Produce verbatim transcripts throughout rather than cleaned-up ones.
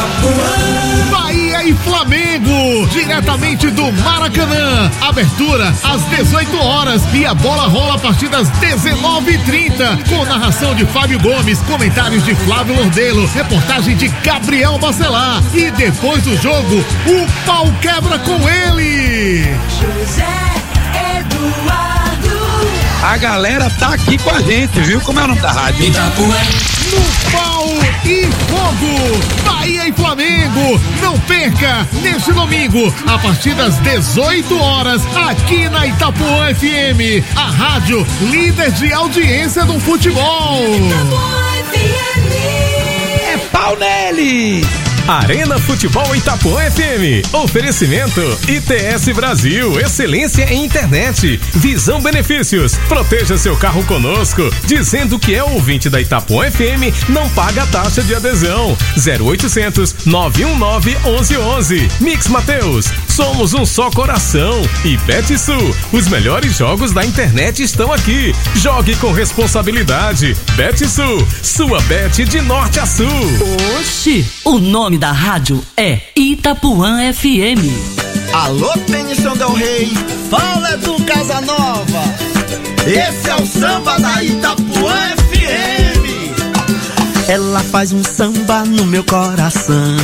Itapuã. Bahia e Flamengo, diretamente do Maracanã. Abertura às dezoito horas e a bola rola a partir das dezenove e trinta, com narração de Fábio Gomes, comentários de Flávio Lordelo, reportagem de Gabriel Bacelar. E depois do jogo, o pau quebra com ele, José Eduardo. A galera tá aqui com a gente, viu? Como é o nome da rádio? Itapuã. No pau e fogo, Bahia e Flamengo. Não perca neste domingo, a partir das dezoito horas, aqui na Itapuã F M, a rádio líder de audiência do futebol. Itapuã F M. É pau nele! Arena Futebol Itapuã F M. Oferecimento I T S Brasil, excelência em internet. Visão Benefícios. Proteja seu carro conosco. Dizendo que é ouvinte da Itapuã F M, não paga a taxa de adesão. zero oitocentos, nove um nove, onze onze. Mix Mateus. Somos um só coração. E Betsul. Os melhores jogos da internet estão aqui. Jogue com responsabilidade. Betsul. Sua bet de norte a sul. Oxi, o nome da rádio é Itapuã F M. Alô, Tennyson Del Rey, fala do Casanova. Esse é o samba da Itapuã F M. Ela faz um samba no meu coração.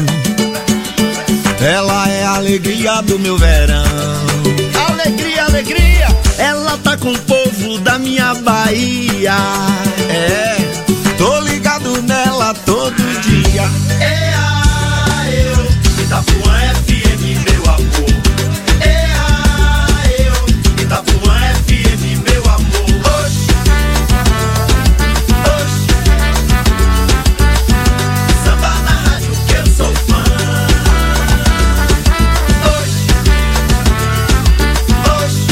Ela é a alegria do meu verão. Alegria, alegria. Ela tá com o povo da minha Bahia. É, tô ligado nela todo dia. É a eu, Itapuã F M, meu amor. É a eu, Itapuã F M, meu amor. Oxi, oxi. Samba na rádio que eu sou fã. Oxi, oxi.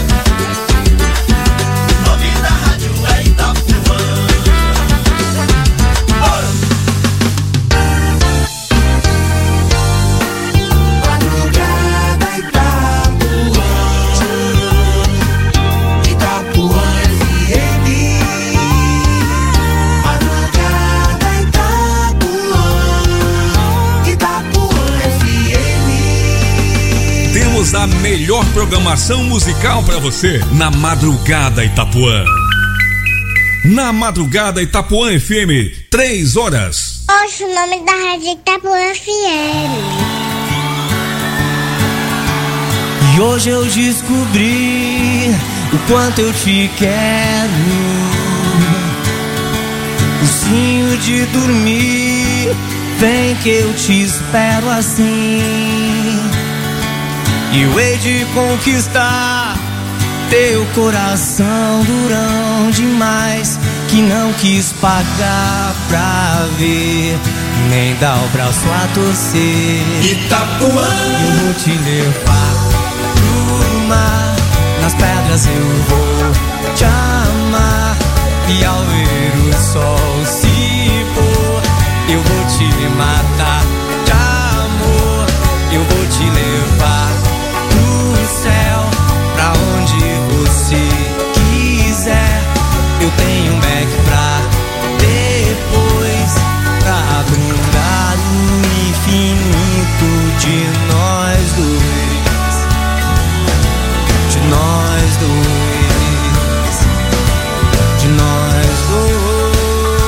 O nome da rádio é Itapuã. A melhor programação musical para você na Madrugada Itapuã. Na Madrugada Itapuã F M, três horas. Oxe, o nome da rádio Itapuã F M. E hoje eu descobri o quanto eu te quero. Ursinho de dormir, vem que eu te espero assim. E eu hei de conquistar teu coração durão demais, que não quis pagar pra ver, nem dar o braço a torcer. Itapuã. Eu vou te levar pro mar, nas pedras eu vou te amar, e ao ver o sol se pôr, eu vou te matar de amor. Eu vou te levar céu, pra onde você quiser. Eu tenho um back pra depois, pra brindar o infinito de nós dois, de nós dois, de nós dois.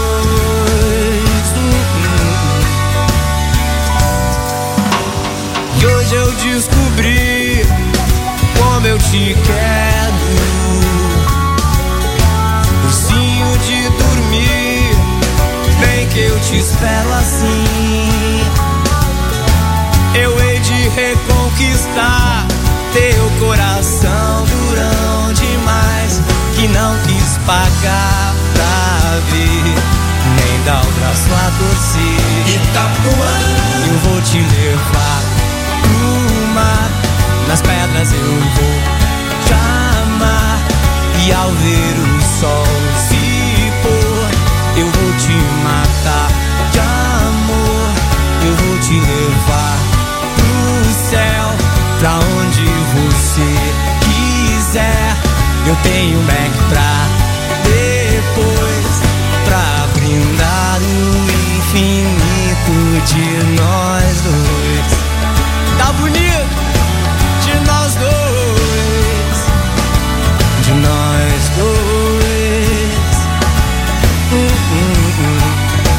E hoje eu descobri como eu te quero. Ursinho de dormir, vem que eu te espero assim. Eu hei de reconquistar teu coração durão demais, que não quis pagar pra ver, nem dar o braço a torcer. Itapuã. Eu vou te levar pro mar, nas pedras eu vou te amar, e ao ver o sol se pôr, eu vou te matar de amor. Eu vou te levar pro céu, pra onde você quiser. Eu tenho um back pra depois, pra brindar o infinito de nós dois. Tá bonito? De nós dois. De nós dois. Hum, hum, hum.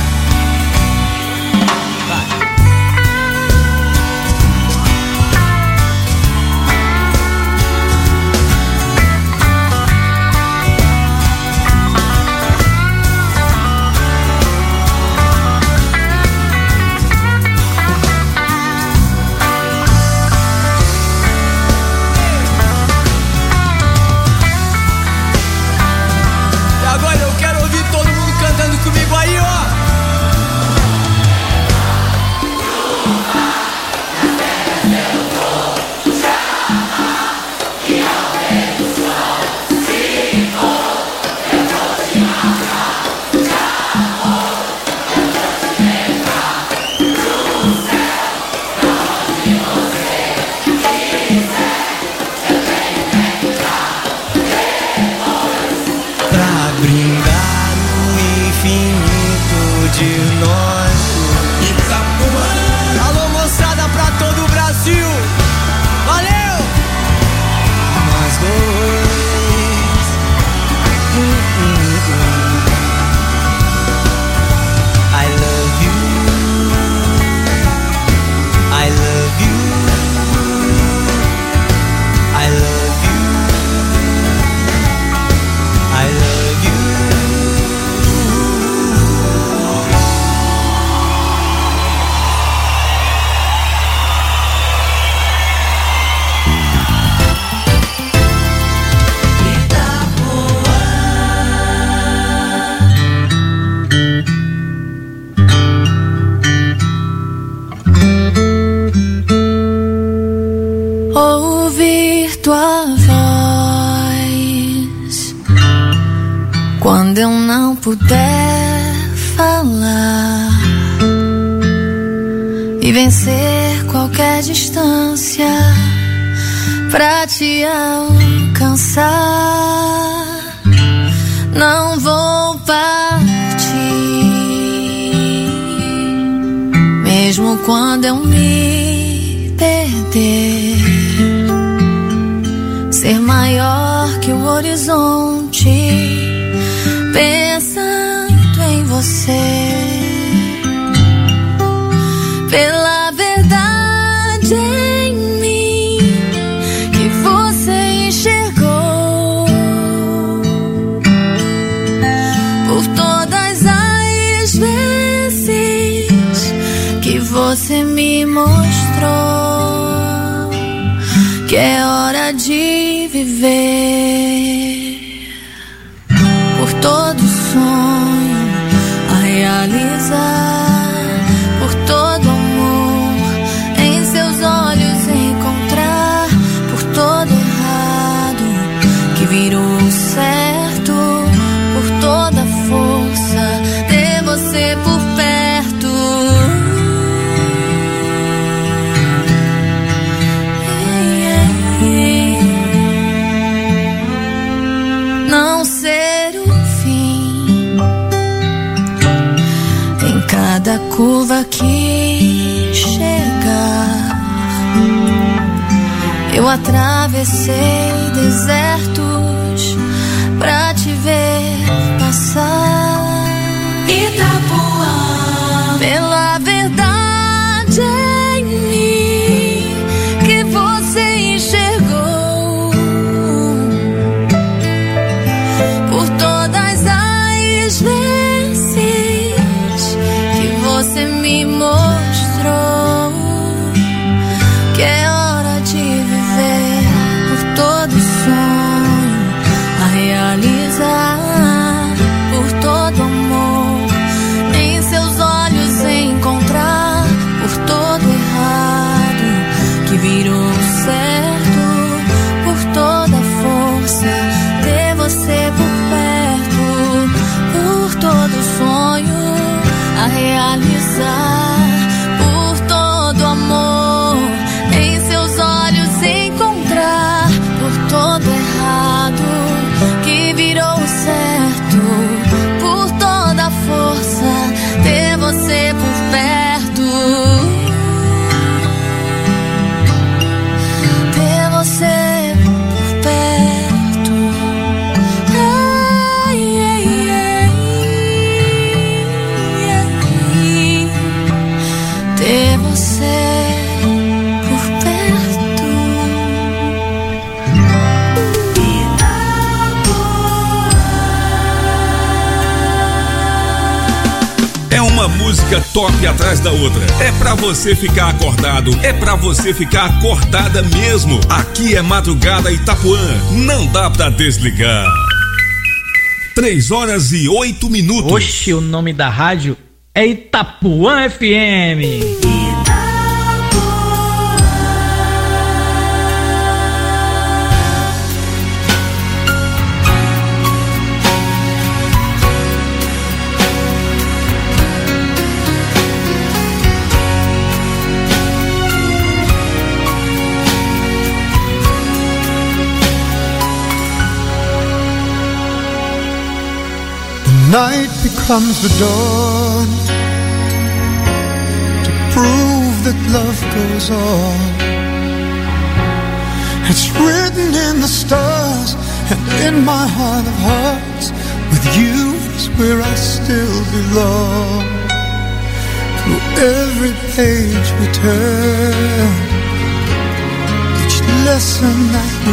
Comigo aí, ó. Pra brindar o infinito de nós. Itapuã. Alô, moçada, pra todo o Brasil. Valeu! Nós dois. Hum, hum, hum. I love you. I love you. I love you. I love you. Ouvir tua voz quando eu não puder falar e vencer qualquer distância pra te alcançar. Não vou partir, mesmo quando eu me perder. Ser maior que o horizonte, pensando em você. Pela verdade em mim que você enxergou, por todas as vezes que você me mostrou que é hora de viver, por todo sonho a realizar, por todo amor em seus olhos encontrar, por todo errado que virou certo, por toda força ter você por perto. Não ser o fim em cada curva que chegar. Eu atravessei desertos pra te ver passar. Itapuã. Pela verdade em mim que você enxergou, por todas as vezes que você me mostrou que é hora de viver, por todo sonho a realizar, por todo amor em seu top atrás da outra. É pra você ficar acordado, é pra você ficar acordada mesmo. Aqui é Madrugada Itapuã, não dá pra desligar. Três horas e oito minutos. Oxe, o nome da rádio é Itapuã F M. Night becomes the dawn to prove that love goes on. It's written in the stars and in my heart of hearts. With you is where I still belong. Through every page we turn, each lesson that we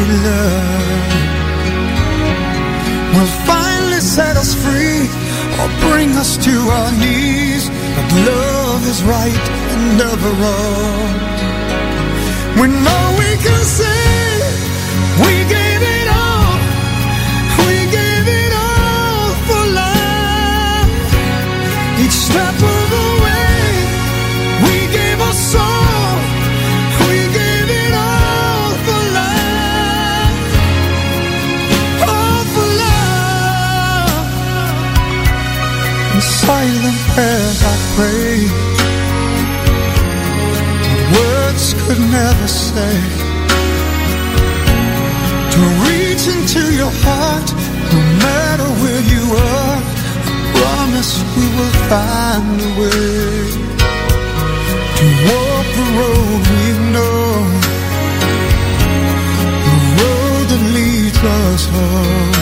learn will finally set us free or bring us to our knees. But love is right and never wrong. We know we can say we gave it all. We gave it all for love. Each step of the way we gave our soul. We gave it all for love. All for love. In silent prayers I prayed, words could never say. To reach into your heart, no matter where you are, I promise we will find a way to walk the road we know, the road that leads us home.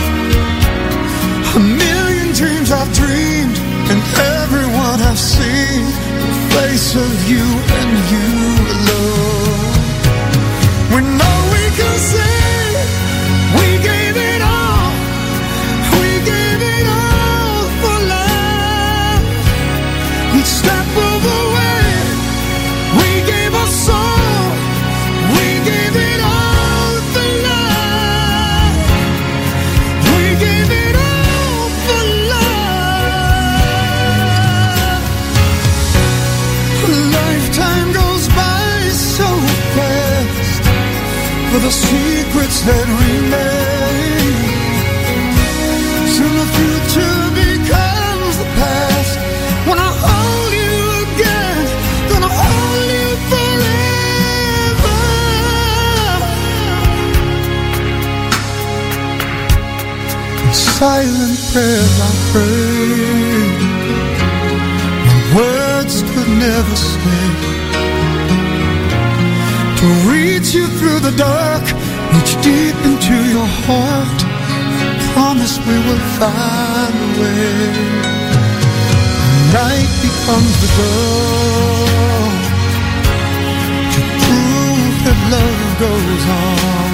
A million dreams I've dreamed, and everyone I've seen, the face of you and you alone. We know we can say we gave it all. We gave it all for love. Each step of the way we gave our soul. We gave it all for love. We gave it all for love. A lifetime goes by so fast for the secrets that remain. Soon the future becomes the past. When I hold you again, gonna hold you forever. In silent prayers I pray, my words could never say. To reach you through the dark, reach deep into your heart, promise we will find a way. Night becomes the dawn to prove that love goes on.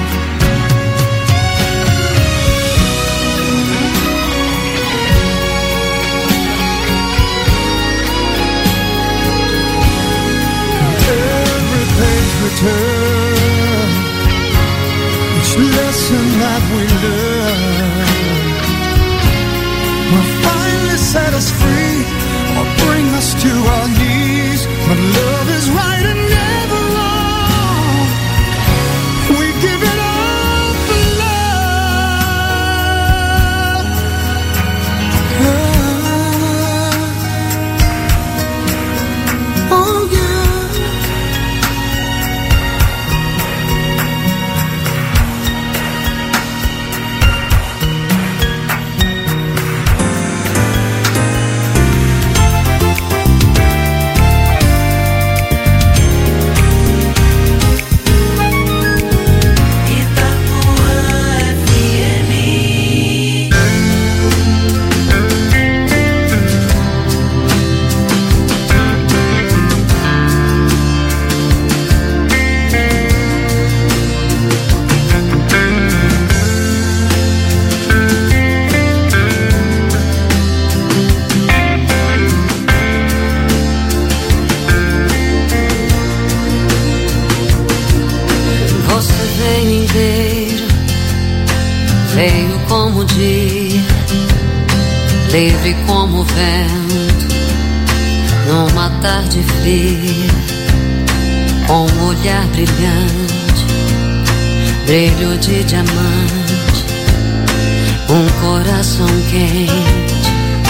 Every page we turn, each lesson that we learn will finally set us free or bring us to our knees. But love is right and never wrong. We give it all for love. Oh, oh yeah. Veio como o dia, livre como o vento, numa tarde fria, com um olhar brilhante, brilho de diamante, um coração quente,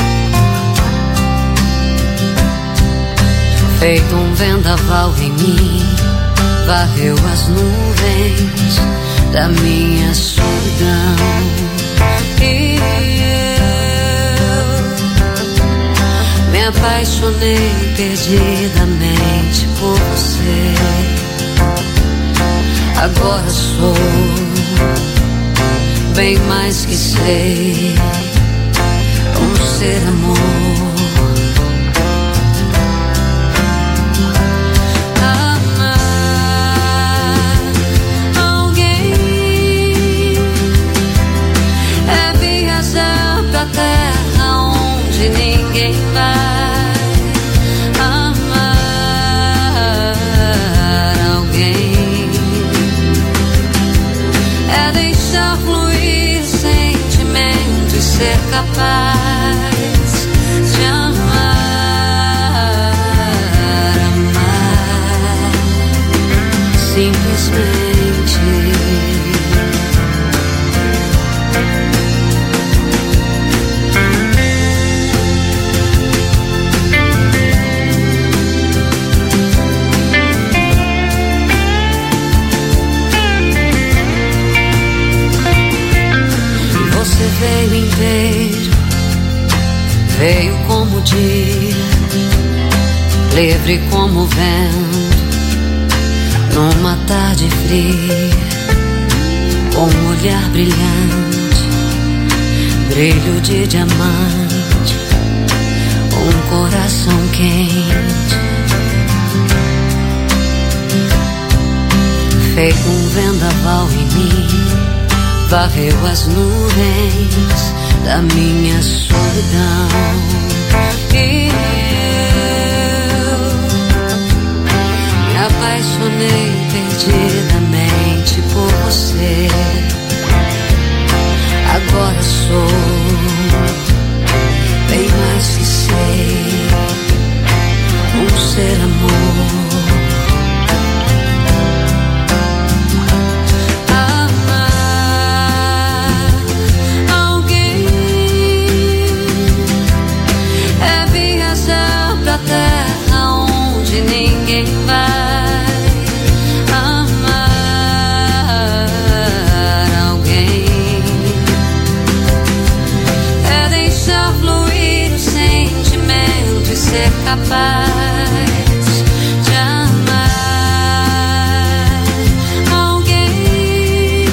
feito um vendaval em mim, varreu as nuvens da minha solidão. E eu me apaixonei perdidamente por você. Agora sou bem mais que sei, um ser amor. Terra onde ninguém vai amar alguém, é deixar fluir sentimento e ser capaz de amar, amar simplesmente. Veio inteiro, veio como o dia, livre como o vento, numa tarde fria, com um olhar brilhante, brilho de diamante, um coração quente, feito um vendaval em mim, varreu as nuvens da minha solidão. E eu me apaixonei perdidamente por você. Agora sou bem mais que sei, um ser amor. Terra onde ninguém vai amar alguém, é deixar fluir o sentimento e ser capaz de amar alguém,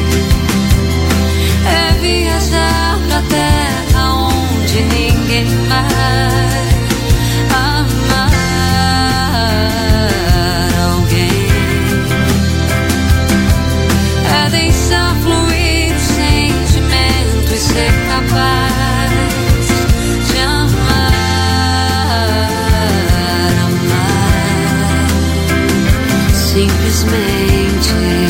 é viajar pra terra onde ninguém vai amar alguém, é deixar fluir o sentimento e ser capaz de amar, amar simplesmente.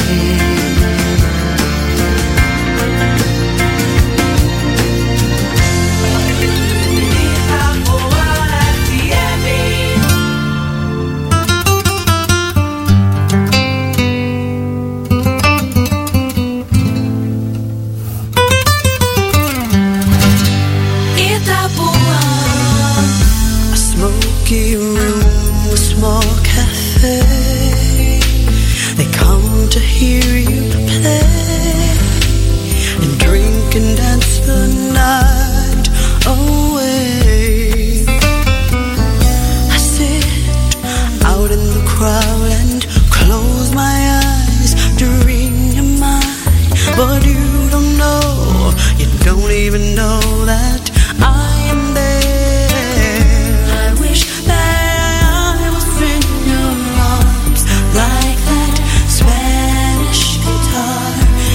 Like that Spanish guitar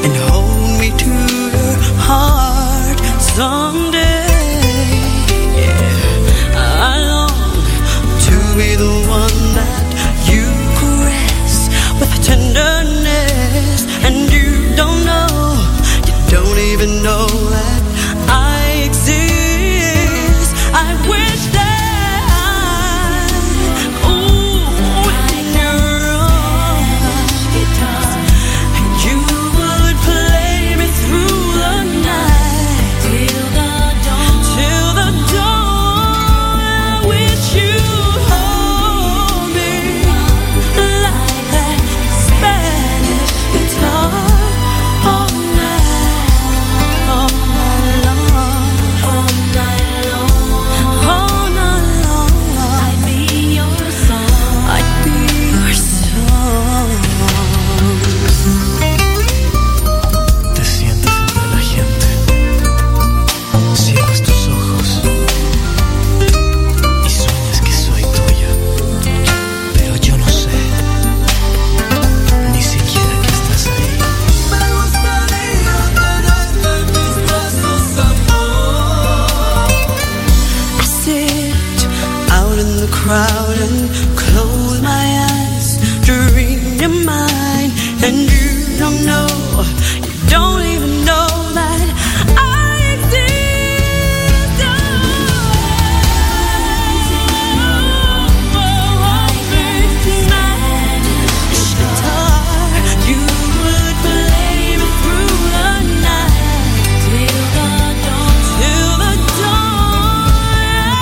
and hold me to your heart someday. Yeah, I long to be the one that you caress with tenderness, and you don't know, you don't even know that I exist. I wish that I, ooh, in your arms, and you would play me through the night till the dawn, till the dawn. I wish you'd hold me like that Spanish guitar all night, all night long, all night long, all night long. I'd be your song, I'd be your song. Te sientes entre la gente, cierras tus ojos y sueñas que soy tuya, pero yo no sé ni siquiera que estás ahí. Me gustaría tenerte en mis brazos, amor. I sit out in the crowd and close my eyes to read your mind, and you don't know, you don't even know that I exist. Spanish guitar, you would play me through the night till the dawn, till the dawn.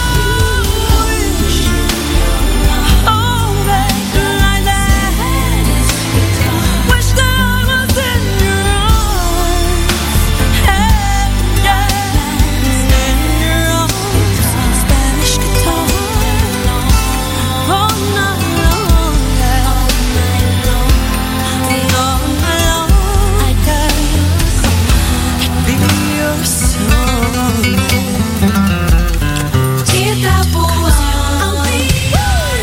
Oh, baby, like that. Wish that I was in your arms, hey, yeah, in your arms. Spanish guitar, all night long, yeah, all night long, all night long. I'd be your song, Itapuã, I'll be your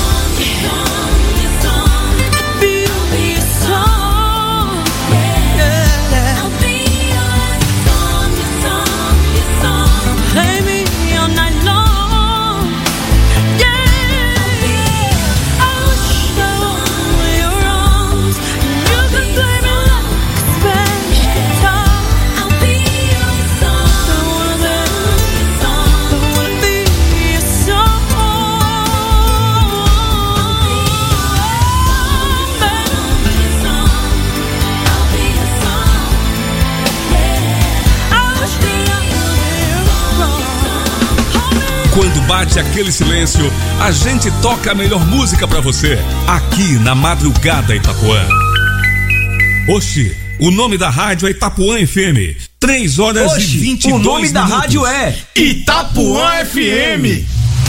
song, be your song, yeah. I'll be your song, your song, your song. Play me all night long, yeah. I wish I was in your arms, and you could play me like a Spanish guitar. I'll be your song, don't wanna be your song, don't wanna be your song. I'll be your song, yeah. I wish that I was your song. Quando bate aquele silêncio, a gente toca a melhor música pra você, aqui na Madrugada Itapuã. Oxi, o nome da rádio é Itapuã F M. três horas e Oxi, vinte e dois o nome da minutos. rádio é Itapuã F M.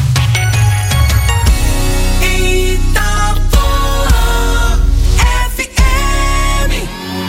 Itapuã F M.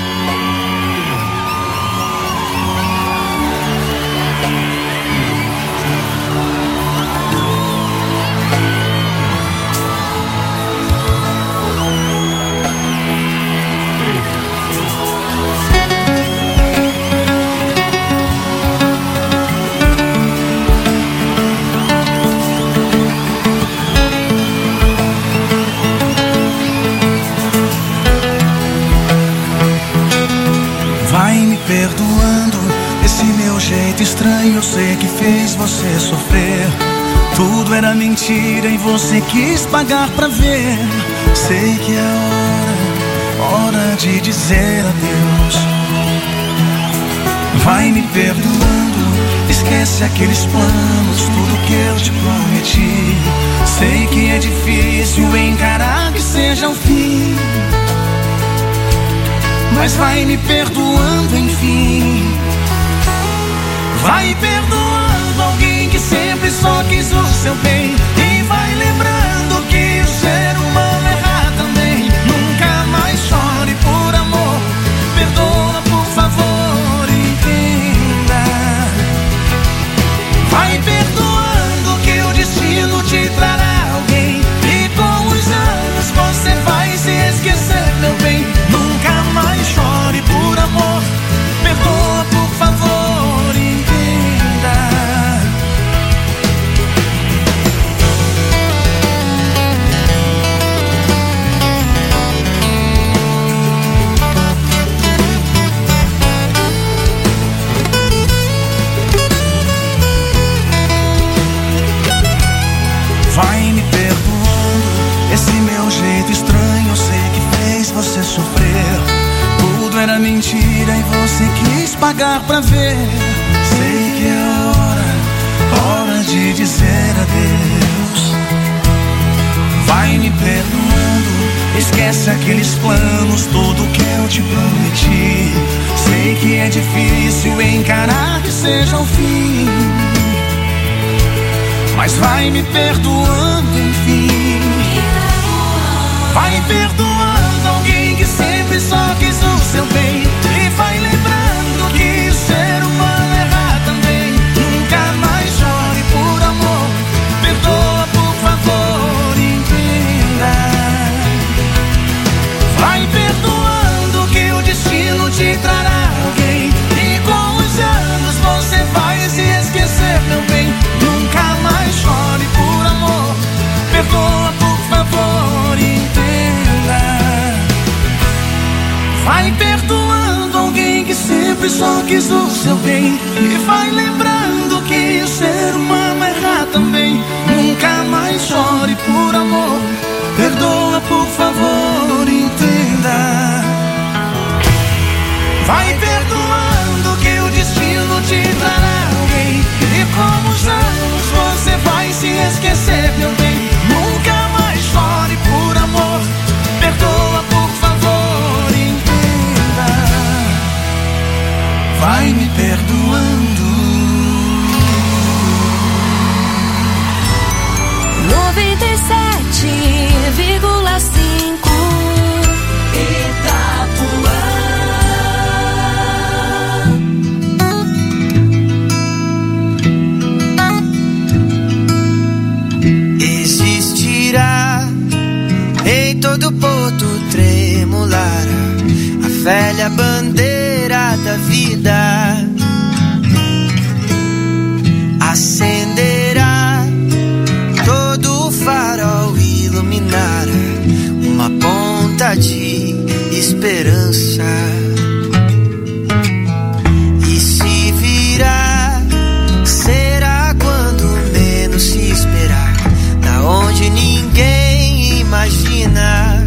Vai me perdoando esse meu jeito estranho. Eu sei que fez você sofrer. Tudo era mentira e você quis pagar pra ver. Sei que é hora, hora de dizer adeus. Vai me perdoando, esquece aqueles planos, tudo que eu te prometi. Sei que é difícil encarar que seja o fim, mas vai me perdoando enfim. Vai perdoando alguém que sempre só quis o seu bem, e vai lembrando que o ser humano erra também. Nunca mais chore por amor, perdoa por favor, entenda. Vai perdoando que o destino te trará alguém, e com os anos você vai se esquecer, meu bem. Nunca mais chore por amor. era mentira e você quis pagar pra ver. Sei que é a hora, hora de dizer adeus. Vai me perdoando, esquece aqueles planos, tudo que eu te prometi. Sei que é difícil encarar que seja o fim, mas vai me perdoando, enfim. Vai perdoando alguém que sempre só quis o seu bem. E vai lembrando que o ser humano erra também. Nunca mais chore por amor. Perdoa, por favor, entenda. Vai perdoando que o destino te trará alguém. E com os anos você vai se esquecer, meu bem. Nunca mais chore por amor. Perdoa, por favor, entenda. Vai perdoando alguém que sempre só quis o seu bem. E vai lembrando que o ser humano erra também. Nunca mais chore por amor. Perdoa, por favor, entenda. Vai perdoando que o destino te trará alguém. E com os anos você vai se esquecer, meu bem. Nunca mais chore por amor. Perdoa, por favor, entenda. Vai me perdoando. Noventa e sete vírgula cinco Itapuã. Existirá em todo porto tremular a velha bandeira da vida. Acenderá todo o farol, iluminará uma ponta de esperança. E se virá, será quando menos se esperar, da onde ninguém imagina.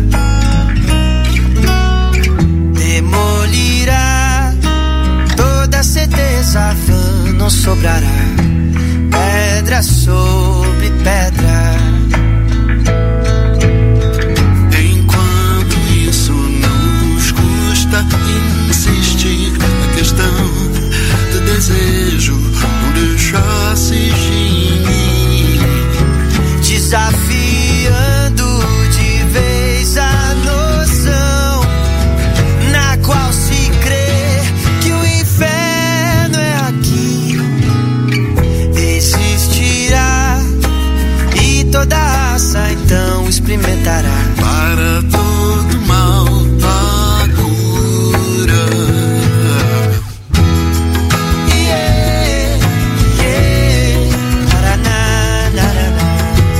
Demolirá toda certeza vã, não sobrará pedra sobre pedra. Enquanto isso não nos custa insistir na questão do desejo, não deixar se extinguir. Desafiando de vez a noção na qual se crê que o inferno é aqui. Existirá e toda raça então experimentará para todo mal a cura. Yeah, yeah, naraná, naraná.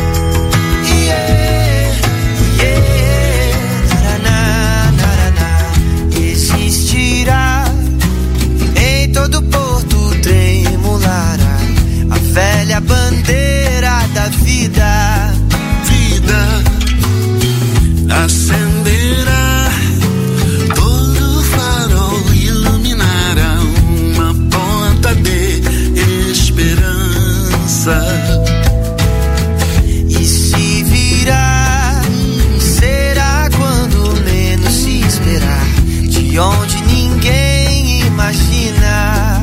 Yeah, yeah, naraná, naraná. Existirá em todo porto tremulará a velha bandeira da vida. Vida acenderá, todo farol iluminará uma ponta de esperança. E se virá, será quando menos se esperar, de onde ninguém imagina.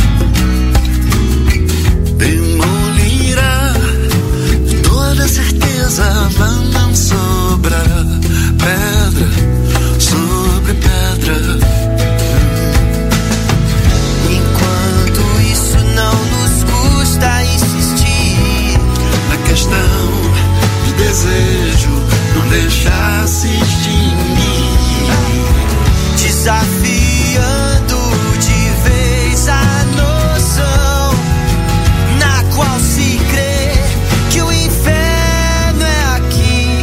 Demolirá toda certeza vã, não sobra pedra sobre pedra. Enquanto isso não nos custa insistir na questão de desejo, não deixar se extinguir. Desafiando de vez a noção na qual se crê que o inferno é aqui.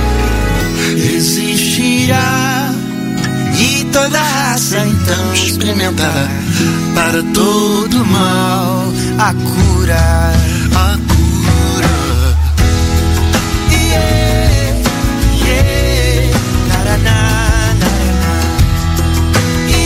Existirá e toda raça então experimentará para todo mal a cura. A cura. Yeah, yeah, naraná, naraná.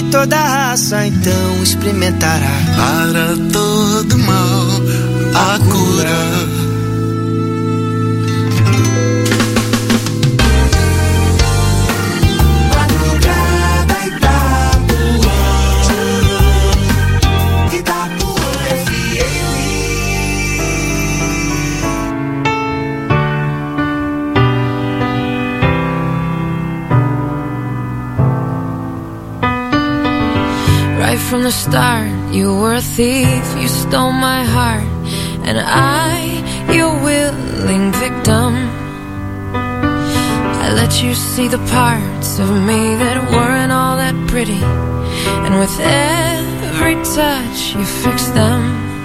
toda raça, então experimentará. Para todo mal, a cura. From the start, you were a thief, you stole my heart, and I, your willing victim. I let you see the parts of me that weren't all that pretty, and with every touch you fixed them.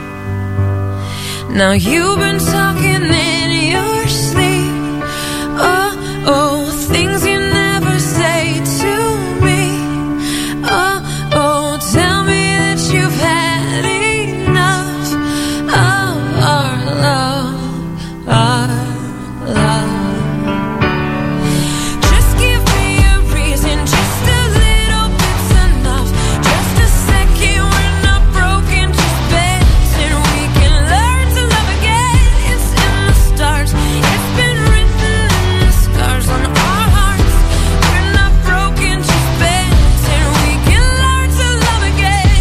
Now you've been talking in your sleep, oh, oh, things you never say to me, oh, oh, tell me that you've had enough of our love, our love. Just give me a reason, just a little bit's enough. Just a second, we're not broken, just bends, and we can learn to love again. It's in the stars, it's been written in the scars on our hearts. We're not broken, just bends, and we can learn to love again.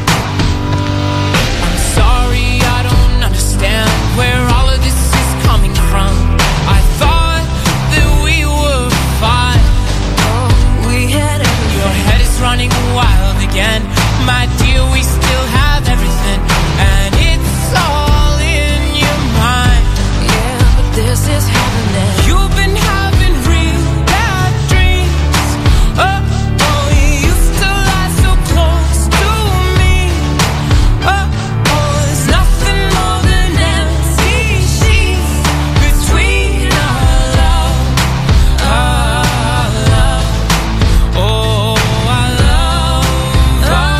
I'm sorry, I don't understand where all of this is coming from. I thought that we were fine. Oh, we had everything. Your head is running wild again. My dear, we still have everything, and it's all in your mind. Yeah, but this is happening. You've been having real bad dreams. Oh, oh, you used to lie so close to me. Oh, oh, there's nothing more than empty sheets between our love, our love. Oh, our love, our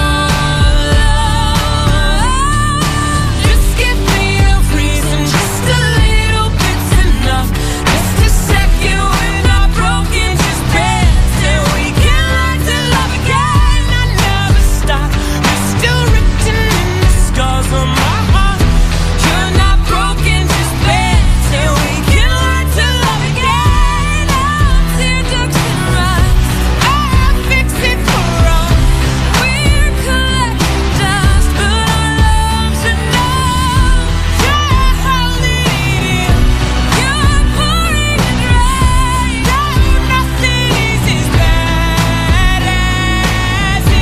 love. Just give me a reason, just a little bit's enough. Just a second, we're not broken, just bends, and we can learn to love again. I never stop, you're still written in the scars on my heart. You're not broken, just bends, and we can learn to love again. I'll tear ducks and rise, I'll fix it for us. We're collecting dust, but our love's enough. You're holding it in, you're pouring it right. No, nothing is as bad as it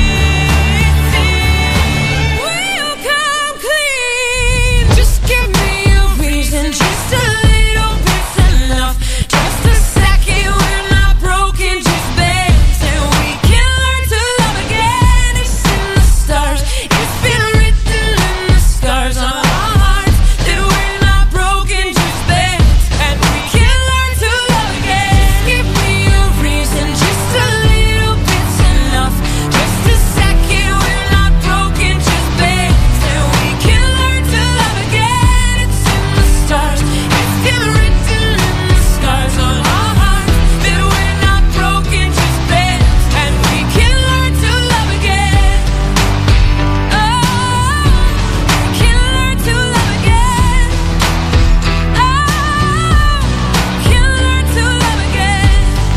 seems. We'll come clean. Just give me a reason, just a little bit's enough. Just a second, we're not broken, just bends, and we can learn to love again. It's in the stars, it's been written in the scars on our hearts that we're not broken, just bends, and we can learn to love again. Give me a reason, just a little bit's enough. Just a second, we're not broken, just bends, and we can learn to love again. It's in the stars, it's been written in the scars on our hearts that we're not broken, just bends, and we can learn to love again. Oh, we can learn to love again. Oh, we can learn to love again.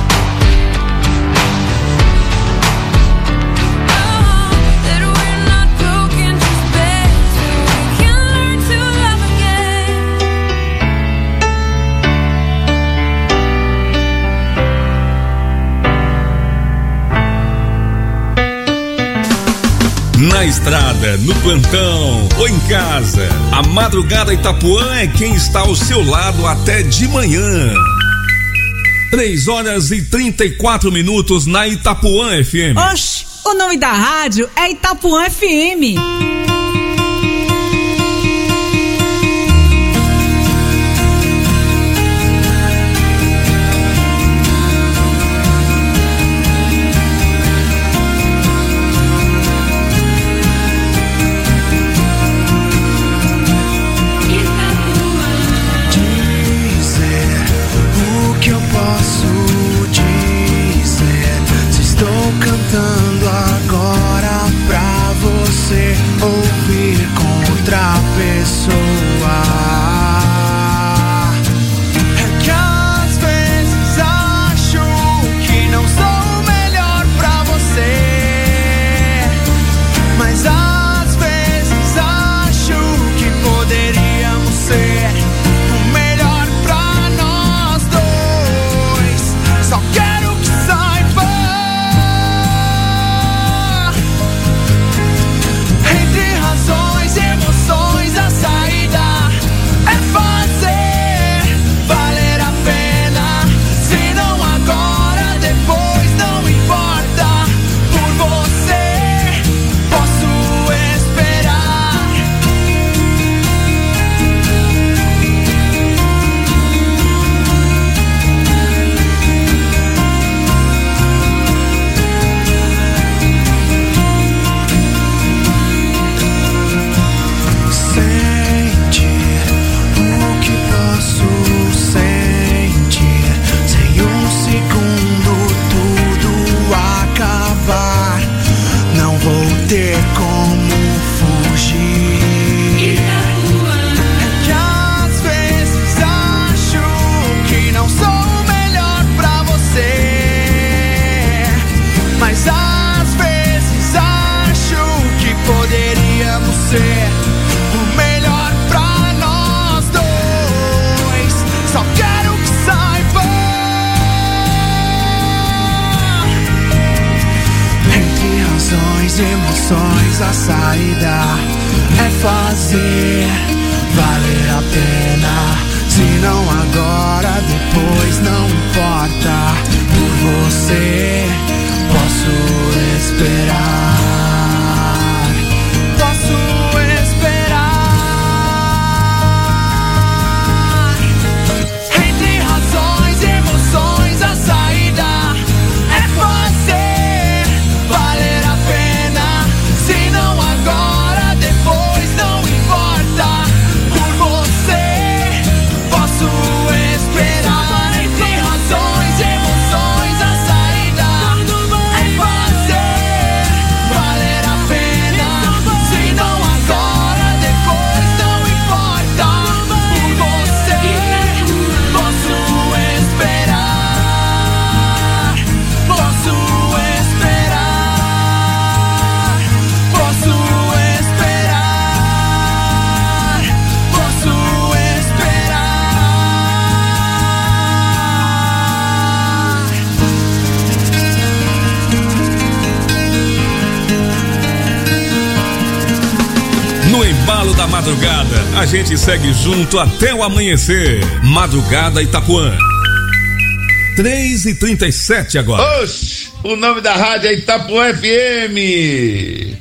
Oh, that we're not broken, just bends, and we can learn to love again. Na estrada, no plantão ou em casa, a Madrugada Itapuã é quem está ao seu lado até de manhã. Três horas e trinta e quatro minutos na Itapuã F M. Oxi, o nome da rádio é Itapuã F M. Dizer o que eu posso dizer, se estou cantando agora razões, emoções, a saída é fazer valer a pena. Se não agora, depois não importa. Por você posso esperar, posso esperar. Entre razões, emoções, a saída é fazer valer a pena. Se não agora, depois não importa. Por você posso esperar. Entre razões, emoções, a saída é fazer valer a pena. Se não agora, depois não importa. Por você posso esperar, posso esperar, posso esperar, posso No embalo da madrugada, a gente segue junto até o amanhecer. Madrugada Itapuã. três e trinta e sete agora. Oxe, o nome da rádio é Itapuã F M.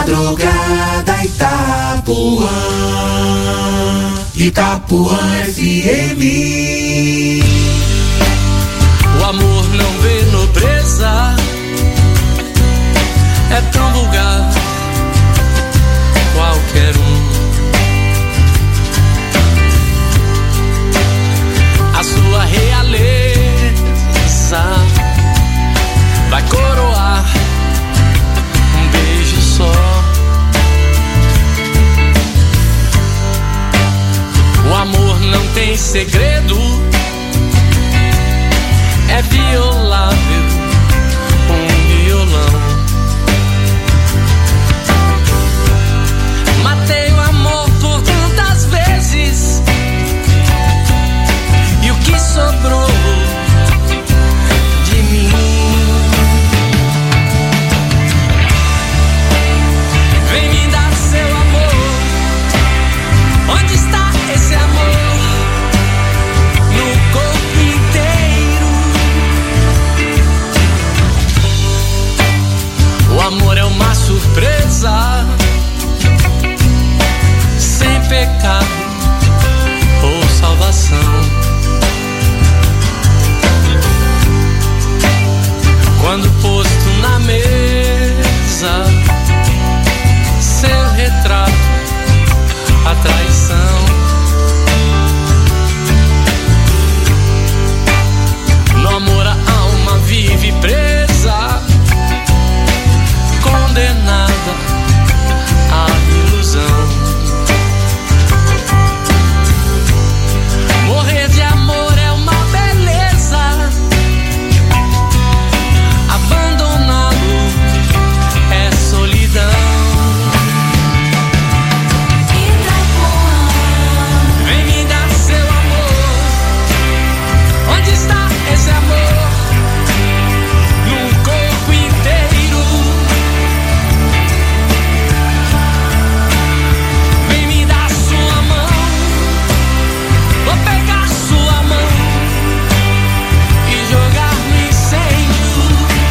Madrugada Itapuã, Itapuã F M. O amor não vê nobreza, é tão vulgar, qualquer um. A sua realeza vai coroar um beijo só. O amor não tem segredo, é violável, um violão. Matei o amor por tantas vezes, e o que sobrou de mim? Vem me dar seu amor, onde está esse amor? No corpo inteiro. O amor é uma surpresa, sem pecado ou salvação. Quando posto na mesa, seu retrato, a traição. No amor a alma vive presa, condenada à ilusão. Morrer de amor é uma beleza, abandoná-lo é solidão. Vem me dar seu amor, onde está esse amor? No corpo inteiro. Vem me dar sua mão, vou pegar sua mão e jogar no incêndio.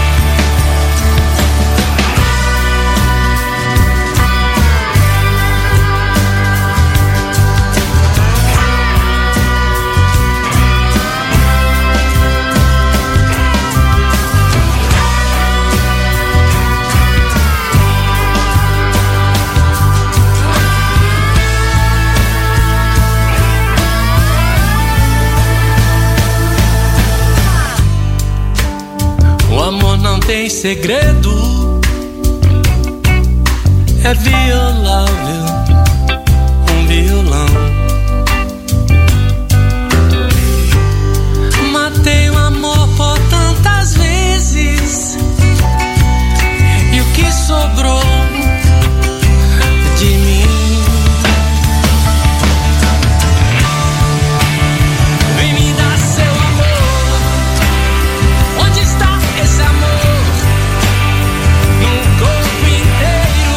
O amor não tem segredo, é violável, um violão. Matei o amor por tantas vezes, e o que sobrou de mim? Vem me dar seu amor, onde está esse amor? No corpo inteiro.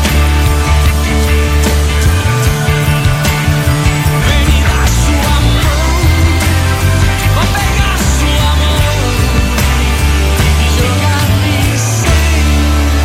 Vem me dar sua mão, vou pegar sua mão e jogar no incêndio.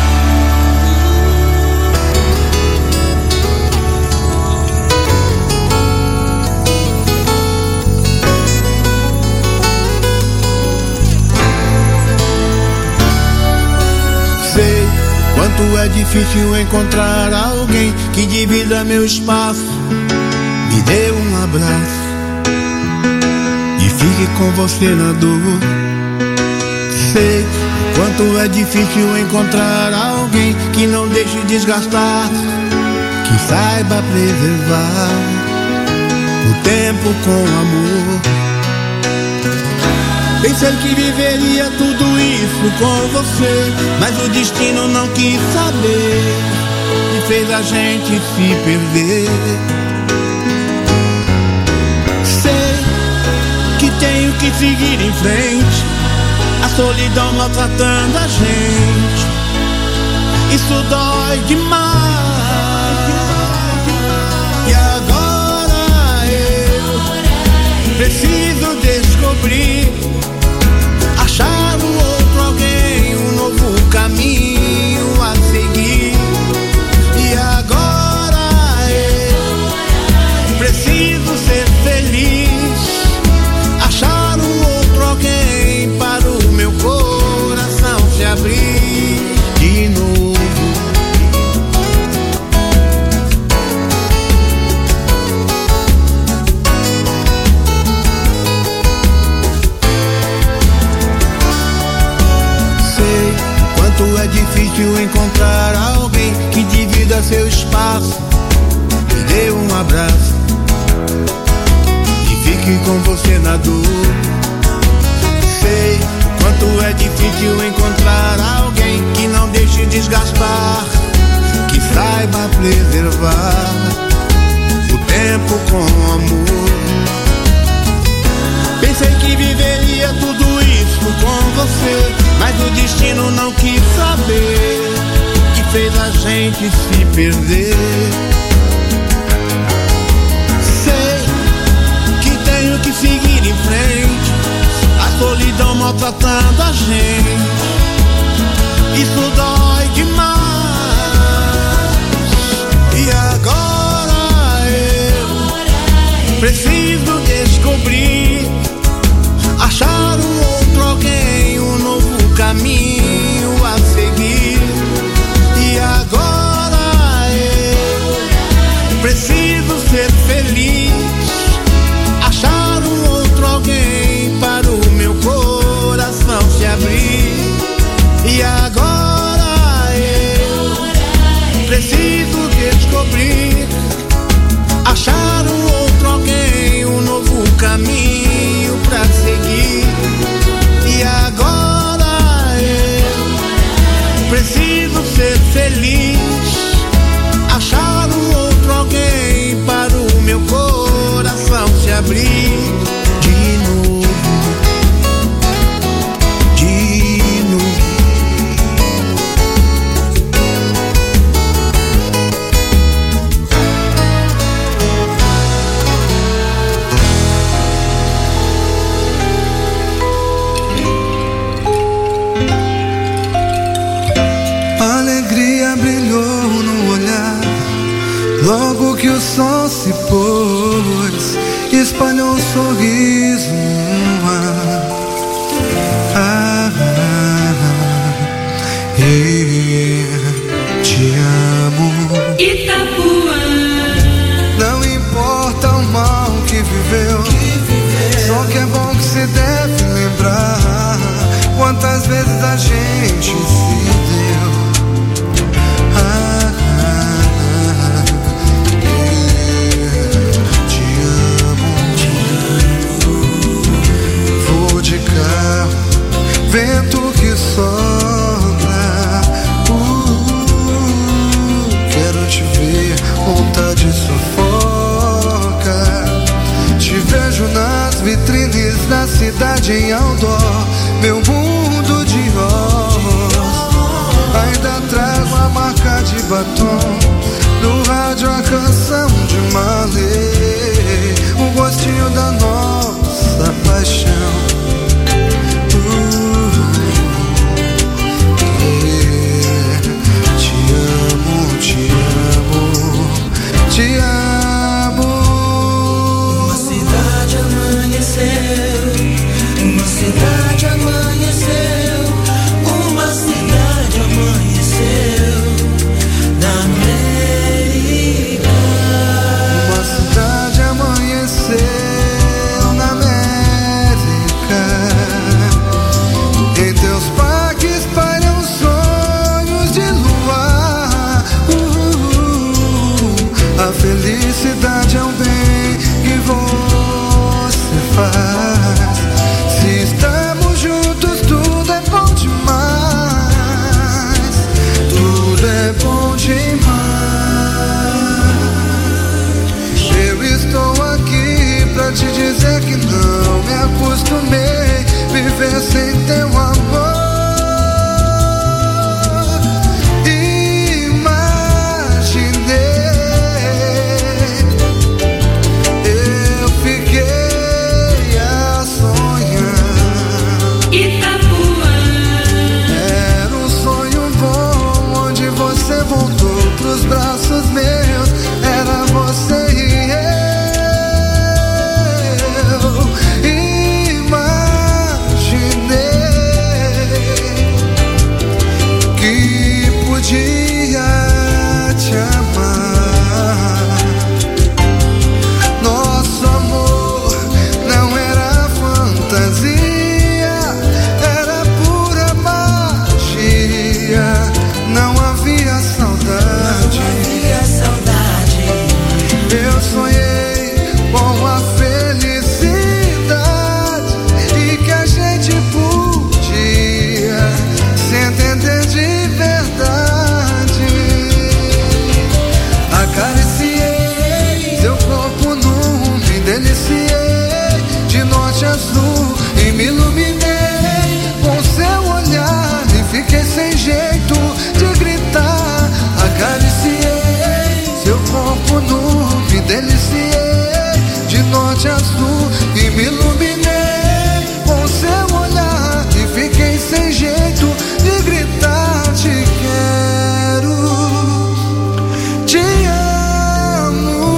Sei quanto é difícil encontrar alguém que divida meu espaço, me dê um abraço e fique com você na dor. Sei quanto é difícil encontrar alguém que não deixe desgastar, que saiba preservar o tempo com amor. Pensei que viveria tudo isso com você, mas o destino não quis saber e fez a gente se perder. Sei que tenho que seguir em frente, a solidão maltratando a gente, isso dói demais. E agora eu preciso descobrir, achar um outro alguém, um novo caminho a seguir. fique com você na dor. Sei quanto é difícil encontrar alguém que não deixe desgastar, que saiba preservar o tempo com amor. Pensei que viveria tudo isso com você, mas o destino não quis saber, que fez a gente se perder. Sei que tenho que seguir em frente, a solidão maltratando a gente, isso dói demais. E agora eu preciso descobrir, achar um outro alguém, um novo caminho a seguir. E agora eu preciso ser feliz, achar um outro alguém para o meu coração se abrir. E agora eu preciso descobrir, achar um outro alguém, um novo caminho pra seguir. E agora eu preciso ser feliz, achar um outro alguém para o meu coração se abrir. De novo, de novo. Alegria brilhou no olhar, logo que o sol se pôs, espalhou um sorriso no ar. Ah, ah, ah, yeah, te amo. Itapuã. Não importa o mal que viveu, só que é bom que se deve lembrar quantas vezes a gente se deu. Ah, ah, ah, yeah, te amo, te amo. Vou de carro, vento que sopra, uh, quero te ver, vontade sufoca. Te vejo nas vitrines da cidade em outdoor, meu mundo de rosa. Ainda trago a marca de batom, no rádio a canção de Marley, o gostinho da nossa paixão. Uh, yeah. Te amo, te amo, te amo. Uma cidade amanheceu, uma cidade amanheceu, uma cidade amanheceu na América. Uma cidade amanheceu na América. Em teus parques param sonhos de luar. Uh, a felicidade é um bem que você faz. Se estamos juntos, tudo é bom demais. Tudo é bom demais. Eu estou aqui pra te dizer que não me acostumei viver sem teu amor. Imaginei, eu fiquei a sonhar. Itapuã. Era um sonho bom, onde você voltou pros braços meus. Era você e eu. Imaginei que podia te amar. Nosso amor não era fantasia, era pura magia. Não havia saudade. Havia saudade. Eu sonhei com a felicidade. sorte azul e me iluminei com seu olhar e fiquei sem jeito de gritar te quero, te amo,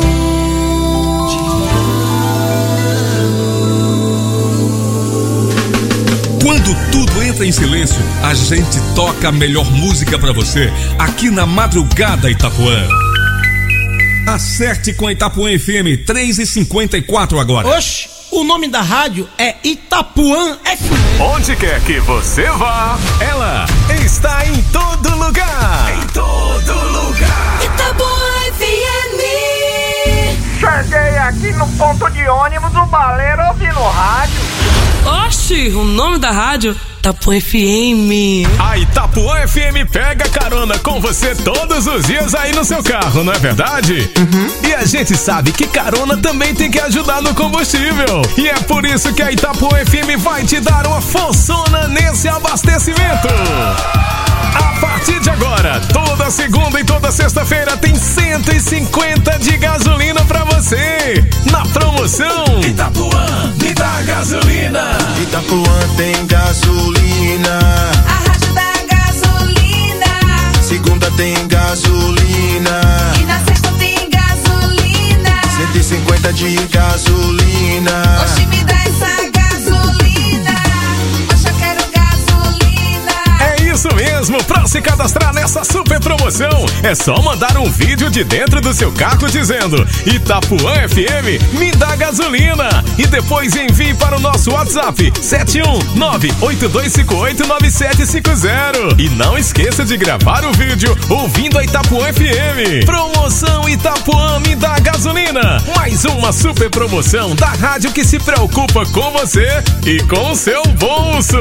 Quando tudo entra em silêncio, a gente toca a melhor música pra você aqui na Madrugada Itapuã. Acerte com a Itapuã F M, três e cinquenta e quatro agora. Oxe, o nome da rádio é Itapuã F M. Onde quer que você vá, ela está em todo lugar. Em todo lugar. Itapuã F M. Cheguei aqui no ponto de ônibus do Baleiro ouvindo rádio. Oxi, o nome da rádio? Itapuã F M. A Itapuã F M pega carona com você todos os dias aí no seu carro, não é verdade? Uhum. E a gente sabe que carona também tem que ajudar no combustível. E é por isso que a Itapuã F M vai te dar uma forçona nesse abastecimento. A partir de agora, toda segunda e toda sexta-feira tem cento e cinquenta de gasolina pra você. Na promoção Itapuã, me dá gasolina. Itapuã tem gasolina. A rádio da gasolina. Segunda tem gasolina. E na sexta tem gasolina. cento e cinquenta de gasolina. Oxi, me dá essa gasolina. Oxe, eu quero gasolina. É isso mesmo, pra se cadastrar nessa super promoção, é só mandar um vídeo de dentro do seu carro dizendo Itapuã F M, me dá gasolina. E depois envie para o nosso WhatsApp sete um nove oito dois cinco oito nove sete cinco zero. E não esqueça de gravar o vídeo ouvindo a Itapuã F M. Promoção Itapuã, me dá gasolina. Mais uma super promoção da rádio que se preocupa com você e com o seu bolso.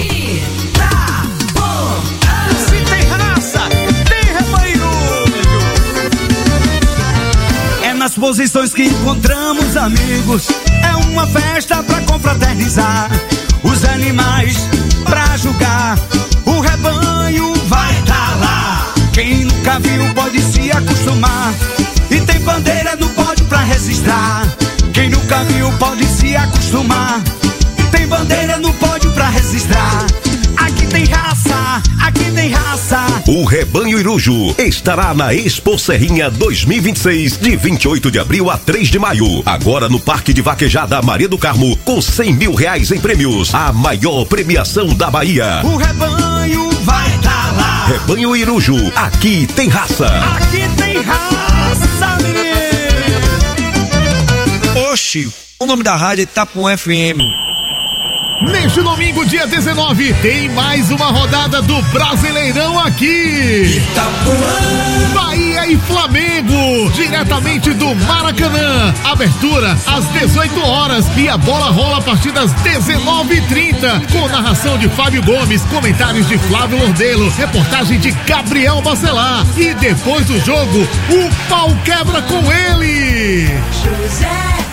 Se tem raça, tem rebanho. É nas posições que encontramos amigos. É uma festa pra confraternizar. Os animais pra julgar. O rebanho vai tá lá. Quem nunca viu pode se acostumar. E tem bandeira no pódio pra registrar. Quem nunca viu pode se acostumar. Tem bandeira no pódio pra registrar. Aqui tem raça, aqui tem raça. O Rebanho Iruju estará na Expo Serrinha dois mil e vinte e seis, de vinte e oito de abril a três de maio. Agora no Parque de Vaquejada Maria do Carmo, com cem mil reais em prêmios. A maior premiação da Bahia. O rebanho vai tá lá. Rebanho Iruju, aqui tem raça. Aqui tem raça, menino. Oxi, o nome da rádio é Itapuã F M. Neste domingo, dia dezenove, tem mais uma rodada do Brasileirão aqui. Itapuã. Bahia e Flamengo, diretamente do Maracanã. Abertura às dezoito horas e a bola rola a partir das dezenove e trinta. Com narração de Fábio Gomes, comentários de Flávio Lordelo, reportagem de Gabriel Bacelar. E depois do jogo, o pau quebra com ele. José